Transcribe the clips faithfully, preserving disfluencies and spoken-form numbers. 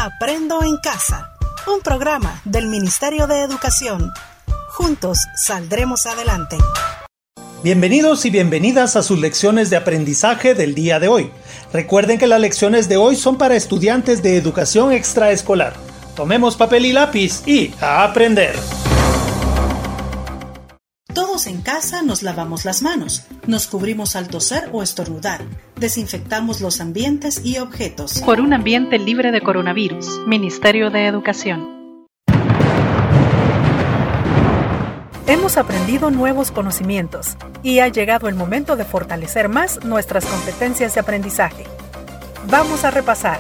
Aprendo en Casa, un programa del Ministerio de Educación. Juntos saldremos adelante. Bienvenidos y bienvenidas a sus lecciones de aprendizaje del día de hoy. Recuerden que las lecciones de hoy son para estudiantes de educación extraescolar. Tomemos papel y lápiz y a aprender. Todos en casa nos lavamos las manos, nos cubrimos al toser o estornudar, desinfectamos los ambientes y objetos. Por un ambiente libre de coronavirus, Ministerio de Educación. Hemos aprendido nuevos conocimientos y ha llegado el momento de fortalecer más nuestras competencias de aprendizaje. Vamos a repasar.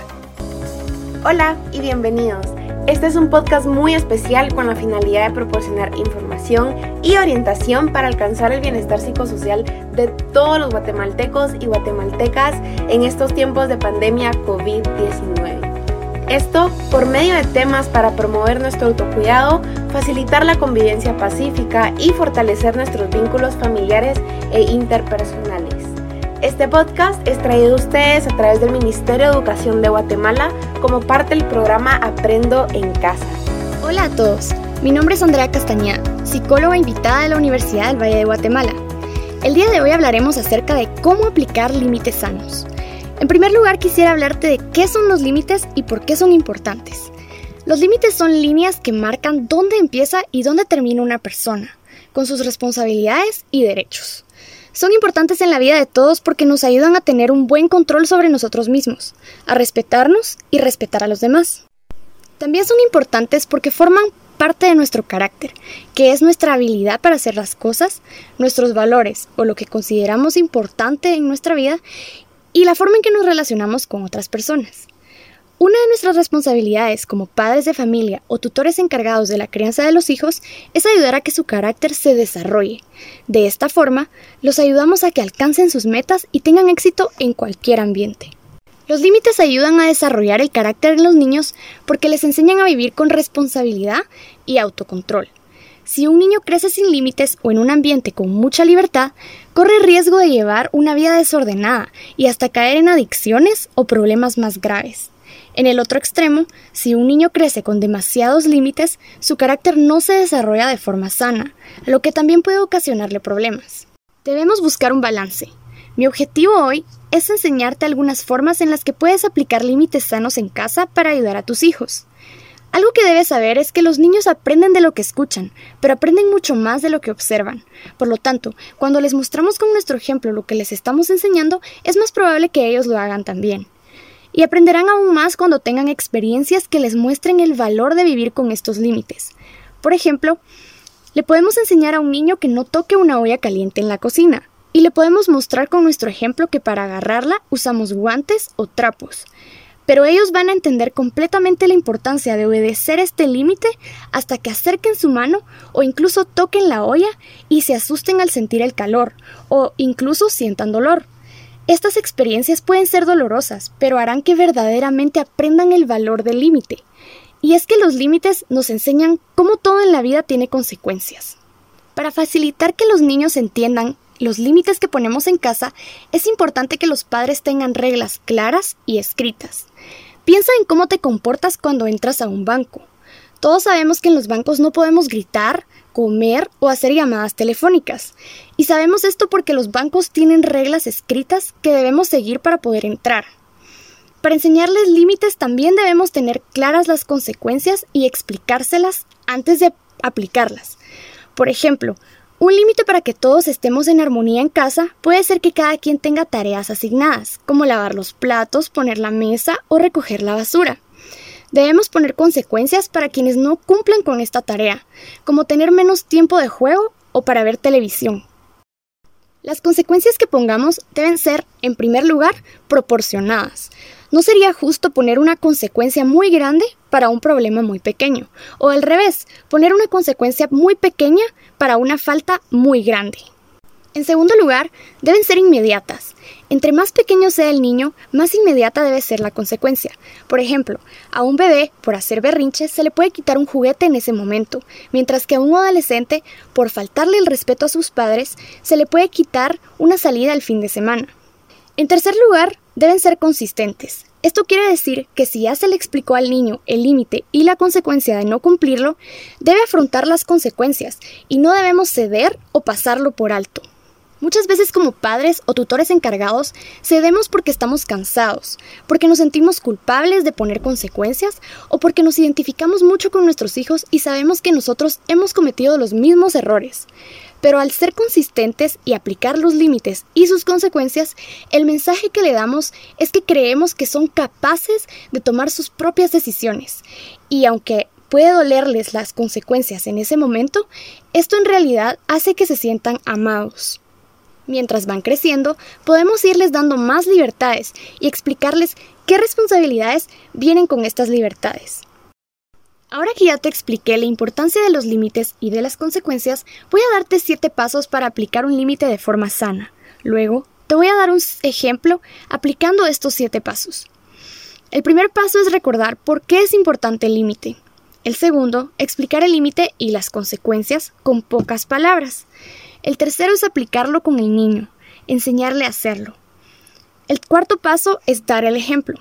Hola y bienvenidos. Este es un podcast muy especial con la finalidad de proporcionar información y orientación para alcanzar el bienestar psicosocial de todos los guatemaltecos y guatemaltecas en estos tiempos de pandemia covid diecinueve. Esto por medio de temas para promover nuestro autocuidado, facilitar la convivencia pacífica y fortalecer nuestros vínculos familiares e interpersonales. Este podcast es traído a ustedes a través del Ministerio de Educación de Guatemala como parte del programa Aprendo en Casa. Hola a todos, mi nombre es Andrea Castañeda, psicóloga invitada de la Universidad del Valle de Guatemala. El día de hoy hablaremos acerca de cómo aplicar límites sanos. En primer lugar, quisiera hablarte de qué son los límites y por qué son importantes. Los límites son líneas que marcan dónde empieza y dónde termina una persona, con sus responsabilidades y derechos. Son importantes en la vida de todos porque nos ayudan a tener un buen control sobre nosotros mismos, a respetarnos y respetar a los demás. También son importantes porque forman parte de nuestro carácter, que es nuestra habilidad para hacer las cosas, nuestros valores o lo que consideramos importante en nuestra vida y la forma en que nos relacionamos con otras personas. Una de nuestras responsabilidades como padres de familia o tutores encargados de la crianza de los hijos es ayudar a que su carácter se desarrolle. De esta forma, los ayudamos a que alcancen sus metas y tengan éxito en cualquier ambiente. Los límites ayudan a desarrollar el carácter en los niños porque les enseñan a vivir con responsabilidad y autocontrol. Si un niño crece sin límites o en un ambiente con mucha libertad, corre riesgo de llevar una vida desordenada y hasta caer en adicciones o problemas más graves. En el otro extremo, si un niño crece con demasiados límites, su carácter no se desarrolla de forma sana, lo que también puede ocasionarle problemas. Debemos buscar un balance. Mi objetivo hoy es enseñarte algunas formas en las que puedes aplicar límites sanos en casa para ayudar a tus hijos. Algo que debes saber es que los niños aprenden de lo que escuchan, pero aprenden mucho más de lo que observan. Por lo tanto, cuando les mostramos con nuestro ejemplo lo que les estamos enseñando, es más probable que ellos lo hagan también. Y aprenderán aún más cuando tengan experiencias que les muestren el valor de vivir con estos límites. Por ejemplo, le podemos enseñar a un niño que no toque una olla caliente en la cocina, y le podemos mostrar con nuestro ejemplo que para agarrarla usamos guantes o trapos. Pero ellos van a entender completamente la importancia de obedecer este límite hasta que acerquen su mano o incluso toquen la olla y se asusten al sentir el calor, o incluso sientan dolor. Estas experiencias pueden ser dolorosas, pero harán que verdaderamente aprendan el valor del límite. Y es que los límites nos enseñan cómo todo en la vida tiene consecuencias. Para facilitar que los niños entiendan los límites que ponemos en casa, es importante que los padres tengan reglas claras y escritas. Piensa en cómo te comportas cuando entras a un banco. Todos sabemos que en los bancos no podemos gritar, comer o hacer llamadas telefónicas. Y sabemos esto porque los bancos tienen reglas escritas que debemos seguir para poder entrar. Para enseñarles límites también debemos tener claras las consecuencias y explicárselas antes de aplicarlas. Por ejemplo, un límite para que todos estemos en armonía en casa puede ser que cada quien tenga tareas asignadas, como lavar los platos, poner la mesa o recoger la basura. Debemos poner consecuencias para quienes no cumplan con esta tarea, como tener menos tiempo de juego o para ver televisión. Las consecuencias que pongamos deben ser, en primer lugar, proporcionadas. No sería justo poner una consecuencia muy grande para un problema muy pequeño, o al revés, poner una consecuencia muy pequeña para una falta muy grande. En segundo lugar, deben ser inmediatas. Entre más pequeño sea el niño, más inmediata debe ser la consecuencia. Por ejemplo, a un bebé, por hacer berrinches, se le puede quitar un juguete en ese momento, mientras que a un adolescente, por faltarle el respeto a sus padres, se le puede quitar una salida al fin de semana. En tercer lugar, deben ser consistentes. Esto quiere decir que si ya se le explicó al niño el límite y la consecuencia de no cumplirlo, debe afrontar las consecuencias y no debemos ceder o pasarlo por alto. Muchas veces como padres o tutores encargados cedemos porque estamos cansados, porque nos sentimos culpables de poner consecuencias o porque nos identificamos mucho con nuestros hijos y sabemos que nosotros hemos cometido los mismos errores. Pero al ser consistentes y aplicar los límites y sus consecuencias, el mensaje que le damos es que creemos que son capaces de tomar sus propias decisiones. Y aunque puede dolerles las consecuencias en ese momento, esto en realidad hace que se sientan amados. Mientras van creciendo, podemos irles dando más libertades y explicarles qué responsabilidades vienen con estas libertades. Ahora que ya te expliqué la importancia de los límites y de las consecuencias, voy a darte siete pasos para aplicar un límite de forma sana. Luego, te voy a dar un ejemplo aplicando estos siete pasos. El primer paso es recordar por qué es importante el límite. El segundo, explicar el límite y las consecuencias con pocas palabras. El tercero es aplicarlo con el niño, enseñarle a hacerlo. El cuarto paso es dar el ejemplo.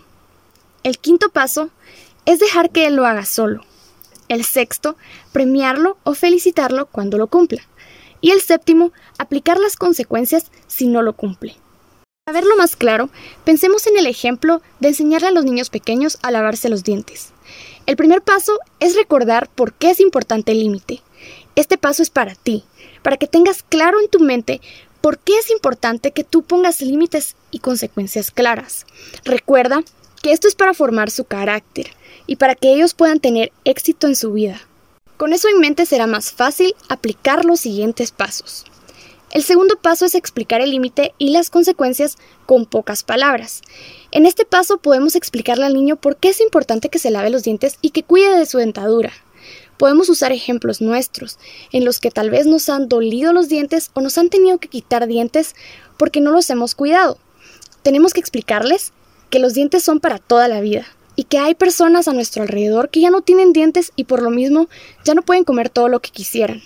El quinto paso es dejar que él lo haga solo. El sexto, premiarlo o felicitarlo cuando lo cumpla. Y el séptimo, aplicar las consecuencias si no lo cumple. Para verlo más claro, pensemos en el ejemplo de enseñarle a los niños pequeños a lavarse los dientes. El primer paso es recordar por qué es importante el límite. Este paso es para ti, para que tengas claro en tu mente por qué es importante que tú pongas límites y consecuencias claras. Recuerda que esto es para formar su carácter y para que ellos puedan tener éxito en su vida. Con eso en mente será más fácil aplicar los siguientes pasos. El segundo paso es explicar el límite y las consecuencias con pocas palabras. En este paso podemos explicarle al niño por qué es importante que se lave los dientes y que cuide de su dentadura. Podemos usar ejemplos nuestros, en los que tal vez nos han dolido los dientes o nos han tenido que quitar dientes porque no los hemos cuidado. Tenemos que explicarles que los dientes son para toda la vida y que hay personas a nuestro alrededor que ya no tienen dientes y por lo mismo ya no pueden comer todo lo que quisieran.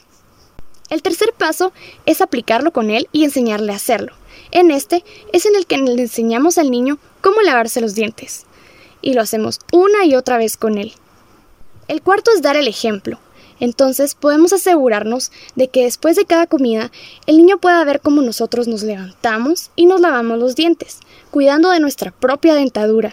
El tercer paso es aplicarlo con él y enseñarle a hacerlo. En este es en el que le enseñamos al niño cómo lavarse los dientes y lo hacemos una y otra vez con él. El cuarto es dar el ejemplo. Entonces podemos asegurarnos de que después de cada comida, el niño pueda ver cómo nosotros nos levantamos y nos lavamos los dientes, cuidando de nuestra propia dentadura.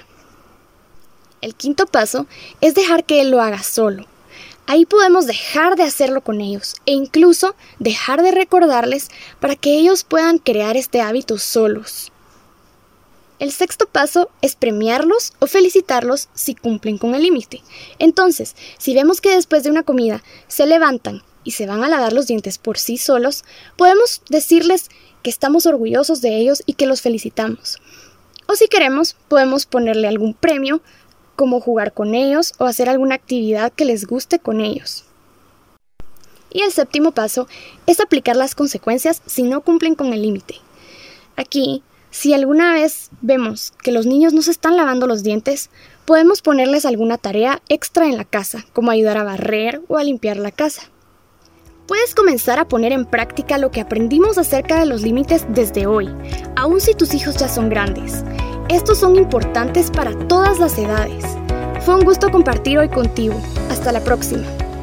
El quinto paso es dejar que él lo haga solo. Ahí podemos dejar de hacerlo con ellos e incluso dejar de recordarles para que ellos puedan crear este hábito solos. El sexto paso es premiarlos o felicitarlos si cumplen con el límite. Entonces, si vemos que después de una comida se levantan y se van a lavar los dientes por sí solos, podemos decirles que estamos orgullosos de ellos y que los felicitamos. O si queremos, podemos ponerle algún premio, como jugar con ellos o hacer alguna actividad que les guste con ellos. Y el séptimo paso es aplicar las consecuencias si no cumplen con el límite. Aquí, si alguna vez vemos que los niños no se están lavando los dientes, podemos ponerles alguna tarea extra en la casa, como ayudar a barrer o a limpiar la casa. Puedes comenzar a poner en práctica lo que aprendimos acerca de los límites desde hoy, aun si tus hijos ya son grandes. Estos son importantes para todas las edades. Fue un gusto compartir hoy contigo. Hasta la próxima.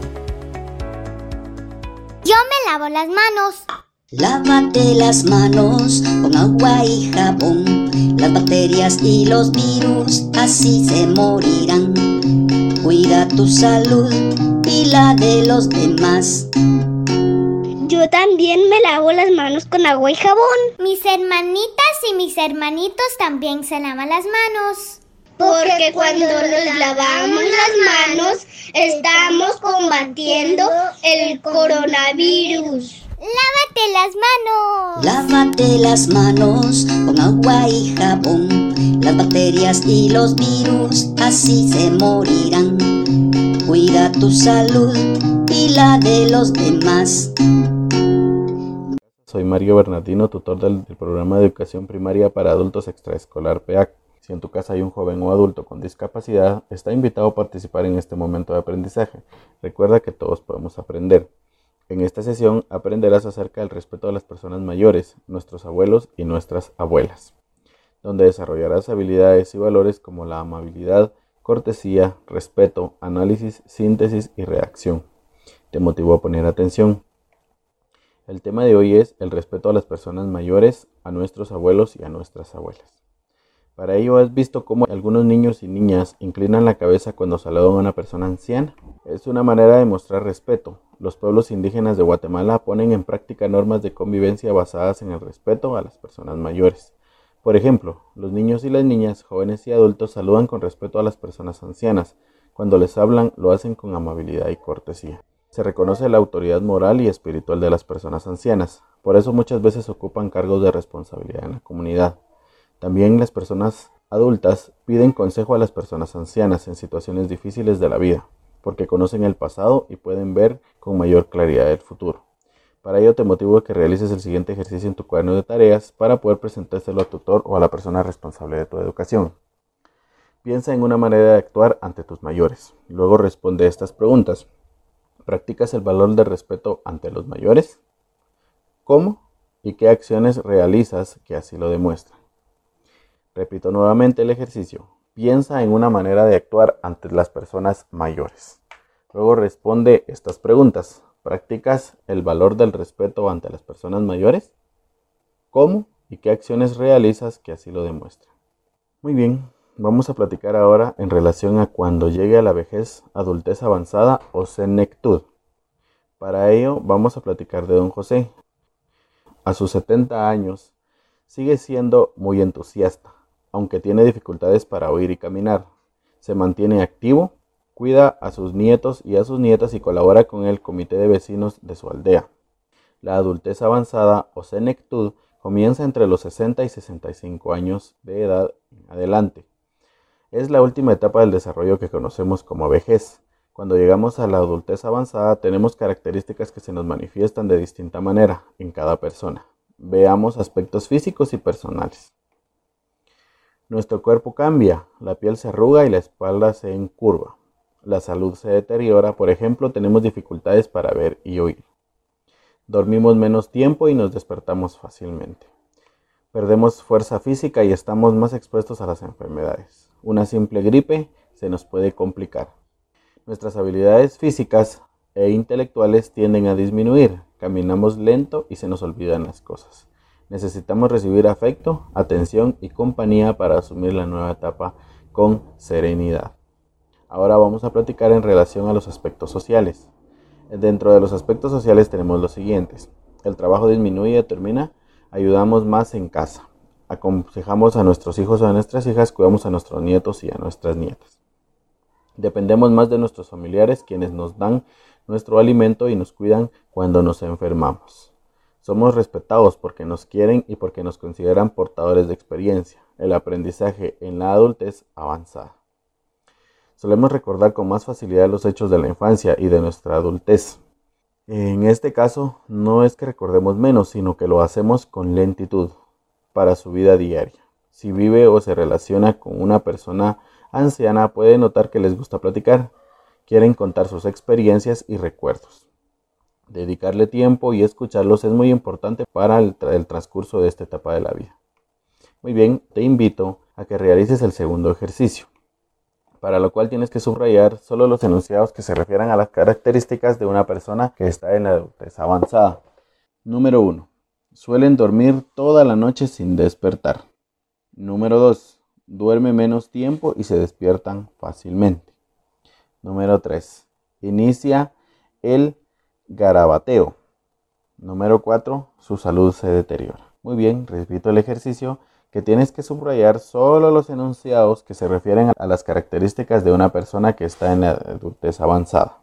Yo me lavo las manos. Lávate las manos con agua y jabón. Las bacterias y los virus así se morirán. Cuida tu salud y la de los demás. Yo también me lavo las manos con agua y jabón. Mis hermanitas y mis hermanitos también se lavan las manos. Porque cuando nos lavamos las manos, estamos combatiendo el coronavirus. ¡Lávate las manos! Lávate las manos con agua y jabón. Las bacterias y los virus así se morirán. Cuida tu salud y la de los demás. Soy Mario Bernardino, tutor del, del programa de educación primaria para adultos extraescolar P A C. Si en tu casa hay un joven o adulto con discapacidad, está invitado a participar en este momento de aprendizaje. Recuerda que todos podemos aprender. En esta sesión aprenderás acerca del respeto a las personas mayores, nuestros abuelos y nuestras abuelas. donde desarrollarás habilidades y valores como la amabilidad, cortesía, respeto, análisis, síntesis y redacción. Te motivo a poner atención. El tema de hoy es el respeto a las personas mayores, a nuestros abuelos y a nuestras abuelas. Para ello, ¿has visto cómo algunos niños y niñas inclinan la cabeza cuando saludan a una persona anciana? Es una manera de mostrar respeto. Los pueblos indígenas de Guatemala ponen en práctica normas de convivencia basadas en el respeto a las personas mayores. Por ejemplo, los niños y las niñas, jóvenes y adultos saludan con respeto a las personas ancianas. Cuando les hablan, lo hacen con amabilidad y cortesía. Se reconoce la autoridad moral y espiritual de las personas ancianas. Por eso muchas veces ocupan cargos de responsabilidad en la comunidad. También las personas adultas piden consejo a las personas ancianas en situaciones difíciles de la vida, porque conocen el pasado y pueden ver con mayor claridad el futuro. Para ello te motivo a que realices el siguiente ejercicio en tu cuaderno de tareas para poder presentárselo al tutor o a la persona responsable de tu educación. Piensa en una manera de actuar ante tus mayores. Luego responde estas preguntas. ¿Practicas el valor del respeto ante los mayores? ¿Cómo? ¿Y qué acciones realizas que así lo demuestran? Repito nuevamente el ejercicio. Piensa en una manera de actuar ante las personas mayores. Luego responde estas preguntas. ¿Practicas el valor del respeto ante las personas mayores? ¿Cómo? ¿Y qué acciones realizas que así lo demuestran? Muy bien, vamos a platicar ahora en relación a cuando llegue a la vejez, adultez avanzada o senectud. Para ello vamos a platicar de don José. A sus setenta años sigue siendo muy entusiasta, aunque tiene dificultades para oír y caminar. Se mantiene activo, cuida a sus nietos y a sus nietas y colabora con el comité de vecinos de su aldea. La adultez avanzada o senectud comienza entre los sesenta y sesenta y cinco años de edad en adelante. Es la última etapa del desarrollo que conocemos como vejez. Cuando llegamos a la adultez avanzada tenemos características que se nos manifiestan de distinta manera en cada persona. Veamos aspectos físicos y personales. Nuestro cuerpo cambia, la piel se arruga y la espalda se encurva. La salud se deteriora, por ejemplo, tenemos dificultades para ver y oír. Dormimos menos tiempo y nos despertamos fácilmente. Perdemos fuerza física y estamos más expuestos a las enfermedades. Una simple gripe se nos puede complicar. Nuestras habilidades físicas e intelectuales tienden a disminuir. Caminamos lento y se nos olvidan las cosas. Necesitamos recibir afecto, atención y compañía para asumir la nueva etapa con serenidad. Ahora vamos a platicar en relación a los aspectos sociales. Dentro de los aspectos sociales tenemos los siguientes. El trabajo disminuye y termina. Ayudamos más en casa. Aconsejamos a nuestros hijos o a nuestras hijas. Cuidamos a nuestros nietos y a nuestras nietas. Dependemos más de nuestros familiares, quienes nos dan nuestro alimento y nos cuidan cuando nos enfermamos. Somos respetados porque nos quieren y porque nos consideran portadores de experiencia. El aprendizaje en la adultez avanzada. Solemos recordar con más facilidad los hechos de la infancia y de nuestra adultez. En este caso, no es que recordemos menos, sino que lo hacemos con lentitud para su vida diaria. Si vive o se relaciona con una persona anciana, puede notar que les gusta platicar. Quieren contar sus experiencias y recuerdos. Dedicarle tiempo y escucharlos es muy importante para el, tra- el transcurso de esta etapa de la vida. Muy bien, te invito a que realices el segundo ejercicio, para lo cual tienes que subrayar solo los enunciados que se refieran a las características de una persona que está en la adultez avanzada. Número uno. Suelen dormir toda la noche sin despertar. Número dos. Duerme menos tiempo y se despiertan fácilmente. Número tres. Inicia el garabateo. Número cuatro. Su salud se deteriora. Muy bien, repito el ejercicio, que tienes que subrayar solo los enunciados que se refieren a las características de una persona que está en la adultez avanzada.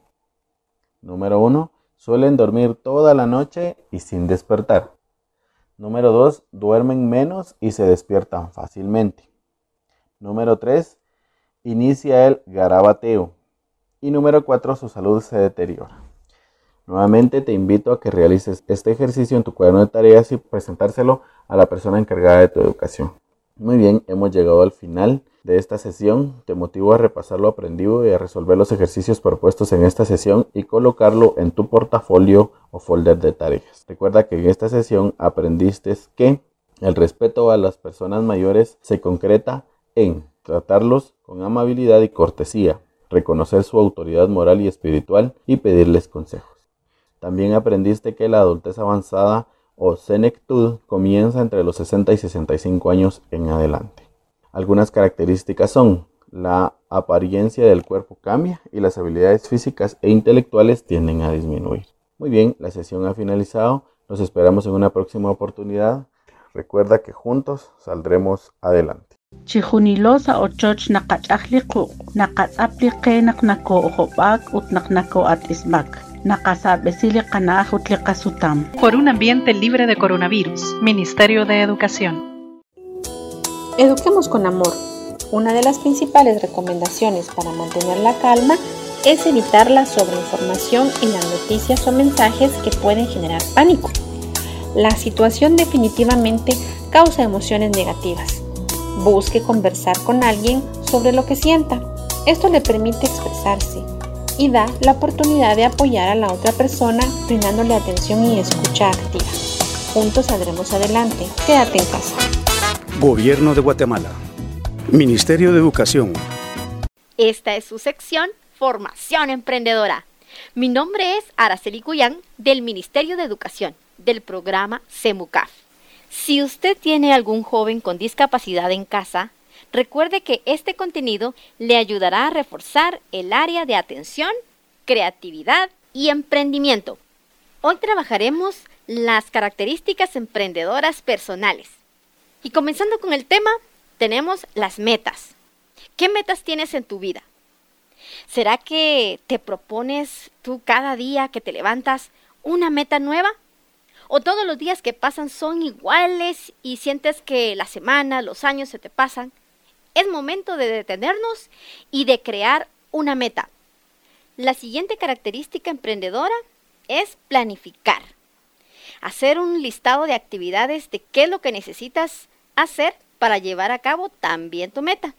Número uno. Suelen dormir toda la noche y sin despertar. Número dos. Duermen menos y se despiertan fácilmente. Número tres. Inicia el garabateo. Y número cuatro. Su salud se deteriora. Nuevamente te invito a que realices este ejercicio en tu cuaderno de tareas y presentárselo a la persona encargada de tu educación. Muy bien, hemos llegado al final de esta sesión. Te motivo a repasar lo aprendido y a resolver los ejercicios propuestos en esta sesión y colocarlo en tu portafolio o folder de tareas. Recuerda que en esta sesión aprendiste que El respeto a las personas mayores se concreta en tratarlos con amabilidad y cortesía, reconocer su autoridad moral y espiritual y pedirles consejos. También aprendiste que la adultez avanzada o senectud comienza entre los sesenta y sesenta y cinco años en adelante. Algunas características son: la apariencia del cuerpo cambia y las habilidades físicas e intelectuales tienden a disminuir. Muy bien, la sesión ha finalizado. Nos esperamos en una próxima oportunidad. Recuerda que juntos saldremos adelante. Chihunilosa ochoch nakachahliku, nakatzapli naknako ojobak utnaknako atisbak. Por un ambiente libre de coronavirus, Ministerio de Educación. Eduquemos con amor. Una de las principales recomendaciones para mantener la calma es evitar la sobreinformación en las noticias o mensajes que pueden generar pánico. La situación definitivamente causa emociones negativas. Busque conversar con alguien sobre lo que sienta. Esto le permite expresarse y da la oportunidad de apoyar a la otra persona brindándole atención y escucha activa. Juntos saldremos adelante. Quédate en casa. Gobierno de Guatemala. Ministerio de Educación. Esta es su sección Formación Emprendedora. Mi nombre es Araceli Cuyán del Ministerio de Educación, del programa CEMUCAF. Si usted tiene algún joven con discapacidad en casa, recuerde que este contenido le ayudará a reforzar el área de atención, creatividad y emprendimiento. Hoy trabajaremos las características emprendedoras personales. Y comenzando con el tema, tenemos las metas. ¿Qué metas tienes en tu vida? ¿Será que te propones tú cada día que te levantas una meta nueva? ¿O todos los días que pasan son iguales y sientes que las semanas, los años se te pasan? Es momento de detenernos y de crear una meta. La siguiente característica emprendedora es planificar. Hacer un listado de actividades de qué es lo que necesitas hacer para llevar a cabo también tu meta.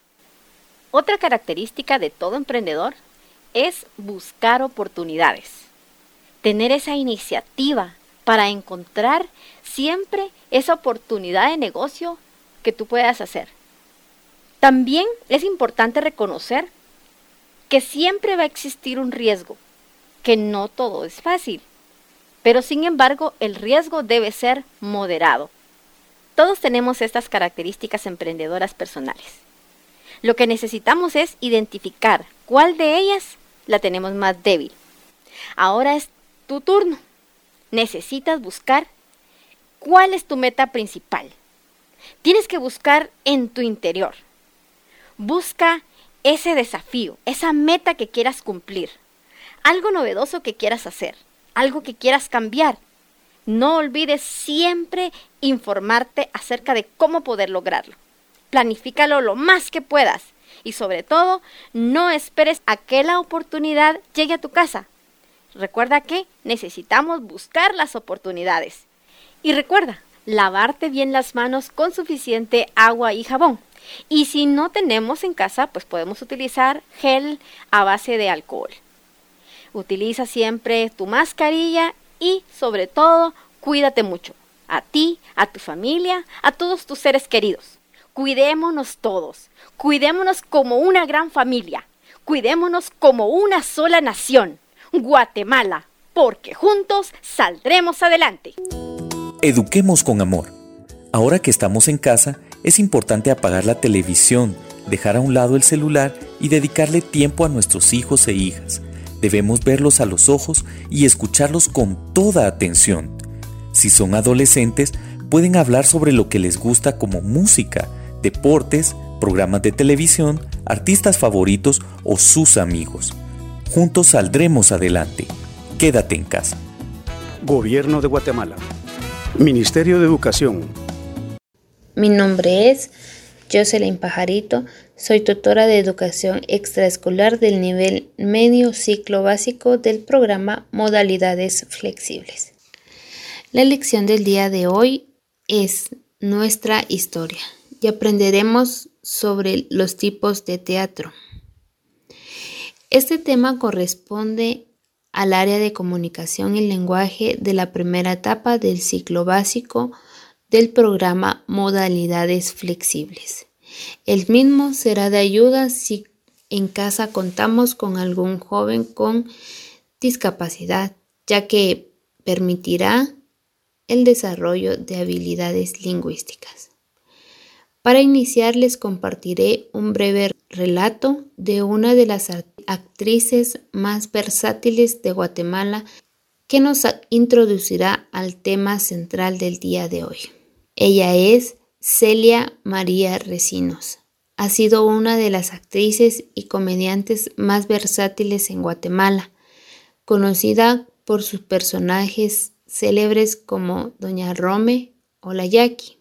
Otra característica de todo emprendedor es buscar oportunidades. Tener esa iniciativa para encontrar siempre esa oportunidad de negocio que tú puedas hacer. También es importante reconocer que siempre va a existir un riesgo, que no todo es fácil, pero sin embargo el riesgo debe ser moderado. Todos tenemos estas características emprendedoras personales. Lo que necesitamos es identificar cuál de ellas la tenemos más débil. Ahora es tu turno. Necesitas buscar cuál es tu meta principal. Tienes que buscar en tu interior. Busca ese desafío, esa meta que quieras cumplir, algo novedoso que quieras hacer, algo que quieras cambiar. No olvides siempre informarte acerca de cómo poder lograrlo. Planifícalo lo más que puedas y sobre todo, no esperes a que la oportunidad llegue a tu casa. Recuerda que necesitamos buscar las oportunidades. Y recuerda, lavarte bien las manos con suficiente agua y jabón. Y si no tenemos en casa, pues podemos utilizar gel a base de alcohol. Utiliza siempre tu mascarilla y, sobre todo, cuídate mucho. A ti, a tu familia, a todos tus seres queridos. Cuidémonos todos. Cuidémonos como una gran familia. Cuidémonos como una sola nación. Guatemala, porque juntos saldremos adelante. Eduquemos con amor. Ahora que estamos en casa, es importante apagar la televisión, dejar a un lado el celular y dedicarle tiempo a nuestros hijos e hijas. Debemos verlos a los ojos y escucharlos con toda atención. Si son adolescentes, pueden hablar sobre lo que les gusta como música, deportes, programas de televisión, artistas favoritos o sus amigos. Juntos saldremos adelante. Quédate en casa. Gobierno de Guatemala. Ministerio de Educación. Mi nombre es Jocelyn Pajarito. Soy tutora de educación extraescolar del nivel medio ciclo básico del programa Modalidades Flexibles. La lección del día de hoy es nuestra historia y aprenderemos sobre los tipos de teatro. Este tema corresponde al área de comunicación y lenguaje de la primera etapa del ciclo básico del programa Modalidades Flexibles. El mismo será de ayuda si en casa contamos con algún joven con discapacidad, ya que permitirá el desarrollo de habilidades lingüísticas. Para iniciar les compartiré un breve relato de una de las actrices más versátiles de Guatemala que nos introducirá al tema central del día de hoy. Ella es Celia María Recinos. Ha sido una de las actrices y comediantes más versátiles en Guatemala, conocida por sus personajes célebres como Doña Rome o la Yaqui.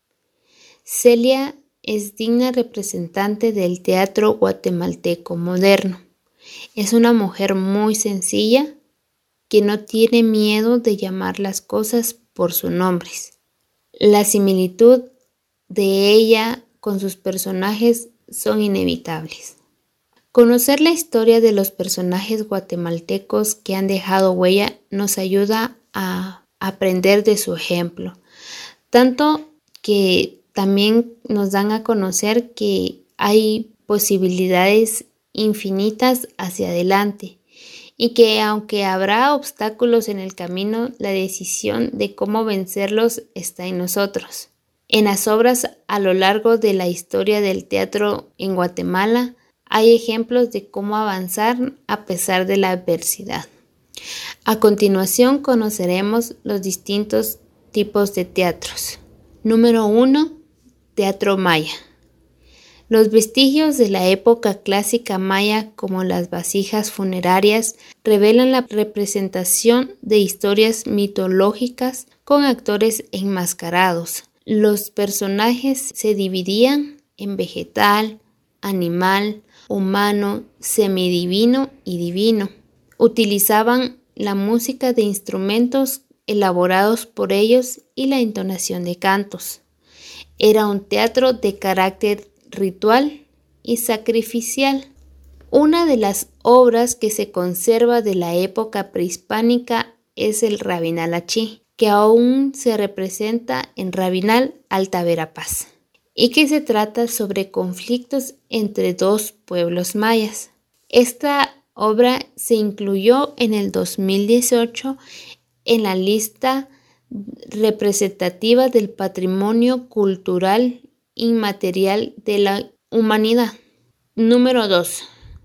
Celia es digna representante del teatro guatemalteco moderno. Es una mujer muy sencilla que no tiene miedo de llamar las cosas por sus nombres. La similitud de ella con sus personajes son inevitables. Conocer la historia de los personajes guatemaltecos que han dejado huella nos ayuda a aprender de su ejemplo, tanto que también nos dan a conocer que hay posibilidades infinitas hacia adelante y que aunque habrá obstáculos en el camino, la decisión de cómo vencerlos está en nosotros. En las obras a lo largo de la historia del teatro en Guatemala hay ejemplos de cómo avanzar a pesar de la adversidad. A continuación conoceremos los distintos tipos de teatros. Número uno. Teatro maya. Los vestigios de la época clásica maya, como las vasijas funerarias, revelan la representación de historias mitológicas con actores enmascarados. Los personajes se dividían en vegetal, animal, humano, semidivino y divino. Utilizaban la música de instrumentos elaborados por ellos y la entonación de cantos. Era un teatro de carácter ritual y sacrificial. Una de las obras que se conserva de la época prehispánica es el Rabinal Achí, que aún se representa en Rabinal Alta Verapaz, y que se trata sobre conflictos entre dos pueblos mayas. Esta obra se incluyó en el dos mil dieciocho en la lista representativa del patrimonio cultural inmaterial de la humanidad. Número dos.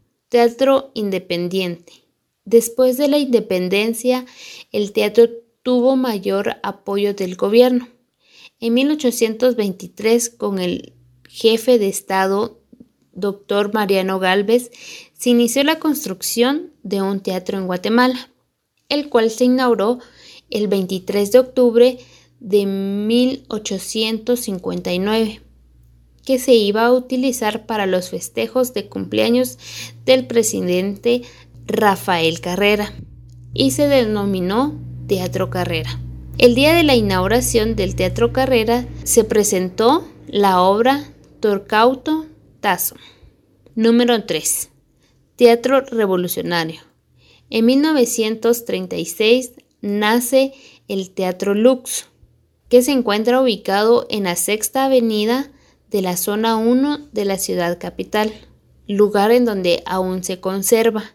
Teatro independiente. Después de la independencia, el teatro tuvo mayor apoyo del gobierno. En mil ochocientos veintitrés, con el jefe de Estado, doctor Mariano Gálvez, se inició la construcción de un teatro en Guatemala, el cual se inauguró el veintitrés de octubre de mil ochocientos cincuenta y nueve, que se iba a utilizar para los festejos de cumpleaños del presidente Rafael Carrera y se denominó Teatro Carrera. El día de la inauguración del Teatro Carrera se presentó la obra Torcauto Tazo. Número tres. Teatro Revolucionario. En mil novecientos treinta y seis nace el Teatro Lux, que se encuentra ubicado en la Sexta Avenida de la Zona uno de la ciudad capital, lugar en donde aún se conserva.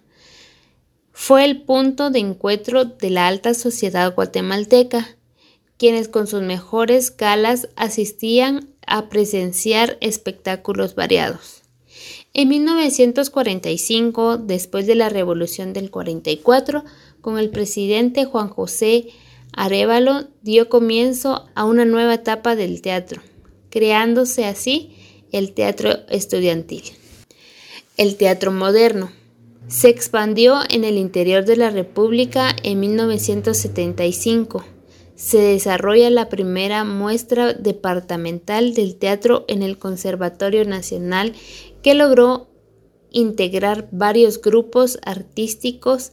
Fue el punto de encuentro de la alta sociedad guatemalteca, quienes con sus mejores galas asistían a presenciar espectáculos variados. En mil novecientos cuarenta y cinco, después de la Revolución del cuarenta y cuatro, con el presidente Juan José Arévalo, dio comienzo a una nueva etapa del teatro, creándose así el teatro estudiantil. El teatro moderno se expandió en el interior de la República en mil novecientos setenta y cinco. Se desarrolla la primera muestra departamental del teatro en el Conservatorio Nacional, que logró integrar varios grupos artísticos.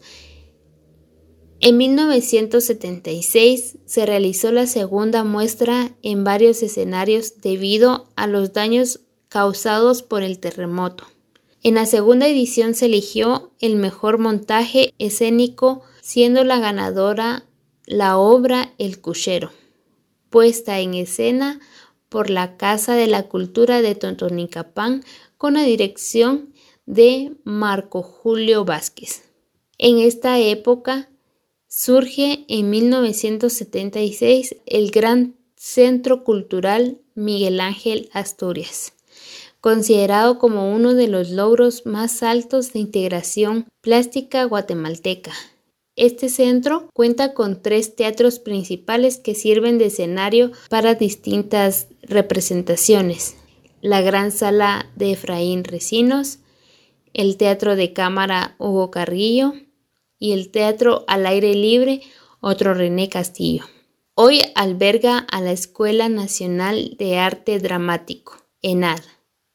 En mil novecientos setenta y seis se realizó la segunda muestra en varios escenarios debido a los daños causados por el terremoto. En la segunda edición se eligió el mejor montaje escénico, siendo la ganadora la obra El Cuchero, puesta en escena por la Casa de la Cultura de Totonicapán con la dirección de Marco Julio Vázquez. En esta época surge en mil novecientos setenta y seis el Gran Centro Cultural Miguel Ángel Asturias, considerado como uno de los logros más altos de integración plástica guatemalteca. Este centro cuenta con tres teatros principales que sirven de escenario para distintas representaciones: la Gran Sala de Efraín Recinos, el Teatro de Cámara Hugo Carrillo y el Teatro al Aire Libre Otro René Castillo. Hoy alberga a la Escuela Nacional de Arte Dramático, ENAD.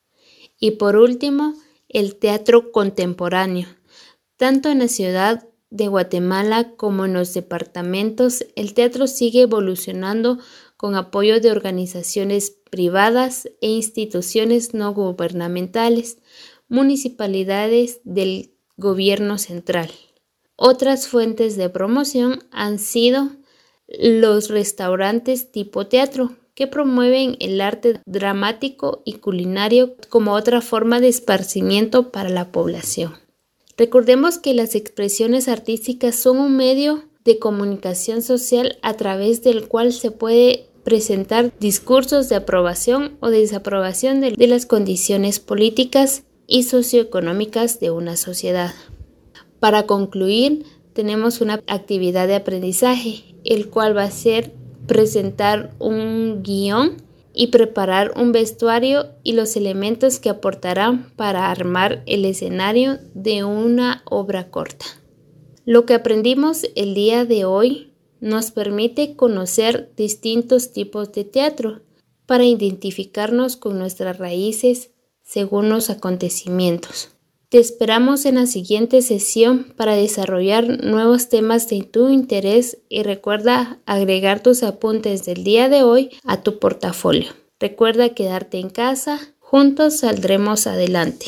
Y por último, el Teatro Contemporáneo. Tanto en la ciudad de Guatemala como en los departamentos, el teatro sigue evolucionando con apoyo de organizaciones privadas e instituciones no gubernamentales, municipalidades del gobierno central. Otras fuentes de promoción han sido los restaurantes tipo teatro, que promueven el arte dramático y culinario como otra forma de esparcimiento para la población. Recordemos que las expresiones artísticas son un medio de comunicación social a través del cual se puede presentar discursos de aprobación o de desaprobación de, de las condiciones políticas y socioeconómicas de una sociedad. Para concluir, tenemos una actividad de aprendizaje, el cual va a ser presentar un guión y preparar un vestuario y los elementos que aportarán para armar el escenario de una obra corta. Lo que aprendimos el día de hoy nos permite conocer distintos tipos de teatro para identificarnos con nuestras raíces según los acontecimientos. Te esperamos en la siguiente sesión para desarrollar nuevos temas de tu interés y recuerda agregar tus apuntes del día de hoy a tu portafolio. Recuerda quedarte en casa, juntos saldremos adelante.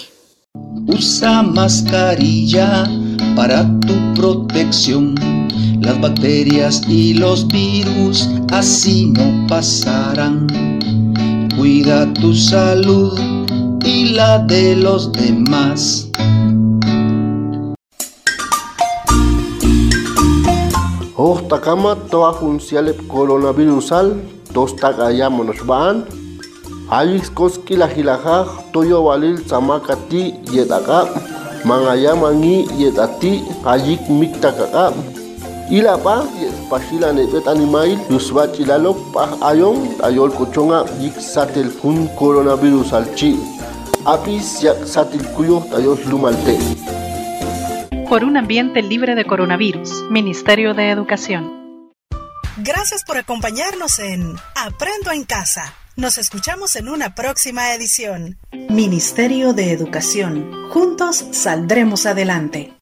Usa mascarilla para tu protección. Las bacterias y los virus así no pasarán. Cuida tu salud y la de los demás. Ohtakama toa funcional coronavirusal tostakayámonos van. Ayix koski la hilaja toyo walil samakati yedaka mangayamangi yedati ayik miktakaka ilapa yespashila nebet animail yusbachilalo pah ayon ayol kuchonga yik satel kun coronavirusal chi apis yak satil kuyo ayol lumalte. Por un ambiente libre de coronavirus, Ministerio de Educación. Gracias por acompañarnos en Aprendo en Casa. Nos escuchamos en una próxima edición. Ministerio de Educación. Juntos saldremos adelante.